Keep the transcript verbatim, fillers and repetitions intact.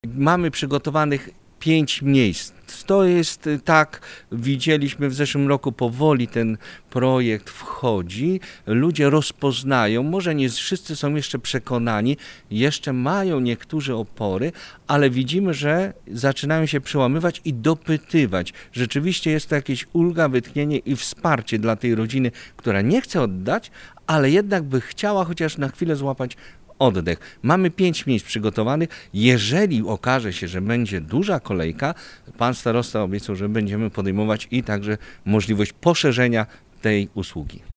Mamy przygotowanych pięć miejsc. To jest tak, widzieliśmy w zeszłym roku, powoli ten projekt wchodzi, ludzie rozpoznają, może nie wszyscy są jeszcze przekonani, jeszcze mają niektórzy opory, ale widzimy, że zaczynają się przełamywać i dopytywać. Rzeczywiście jest to jakieś ulga, wytchnienie i wsparcie dla tej rodziny, która nie chce oddać, ale jednak by chciała chociaż na chwilę złapać oddech. Mamy pięć miejsc przygotowanych. Jeżeli okaże się, że będzie duża kolejka, pan starosta obiecał, że będziemy podejmować i także możliwość poszerzenia tej usługi.